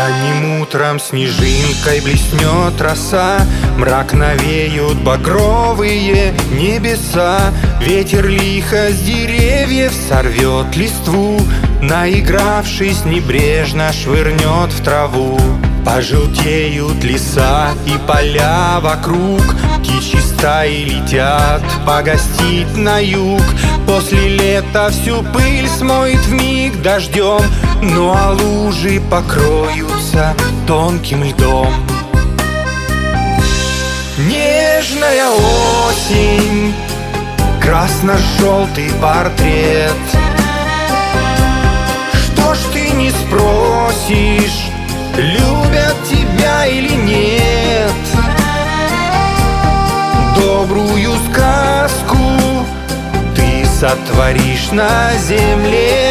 Ранним утром снежинкой блеснет роса, мрак навеют багровые небеса. Ветер лихо с деревьев сорвет листву, наигравшись, небрежно швырнет в траву. Пожелтеют леса и поля вокруг, птичьи стаи летят погостить на юг. После лета всю пыль смоет вмиг дождем, ну а лужи покроются тонким льдом. Нежная осень, красно-желтый портрет. Что ж ты не спросишь, любят тебя или нет? Добрую сказку ты сотворишь на земле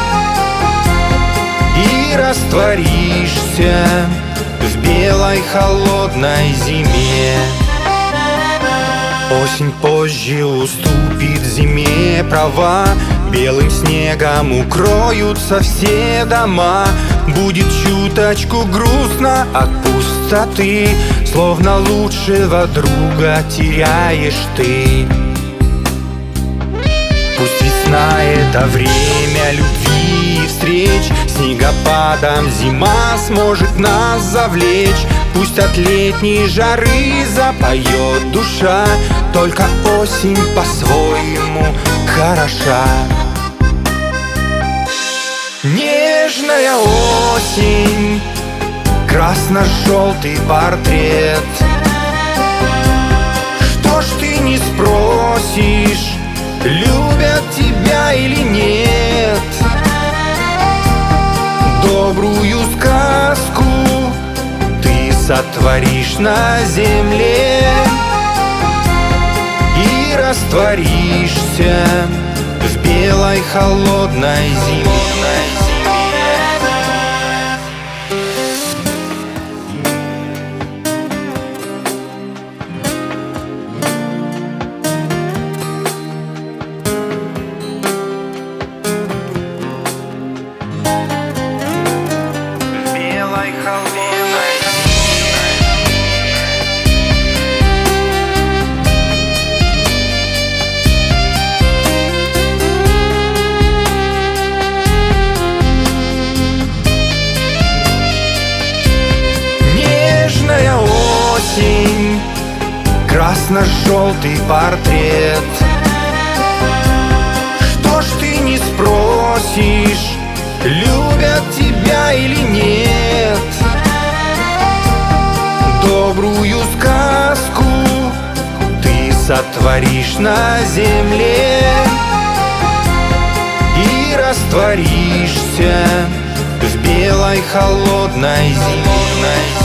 и растворишься в белой холодной зиме. Осень позже уступит зиме права, белым снегом укроются все дома. Будет чуточку грустно от пустоты, словно лучшего друга теряешь ты. Пусть весна — это время любви и встреч, снегопадом зима сможет нас завлечь. Пусть от летней жары запоет душа, только осень по-своему хороша. Нежная осень, красно-желтый портрет. Что ж ты не спросишь, любят тебя или нет? Добрую сказку ты сотворишь на земле и растворишься в белой холодной зиме. Красно-желтый портрет. Что ж ты не спросишь, любят тебя или нет? Добрую сказку ты сотворишь на земле и растворишься в белой холодной зиме.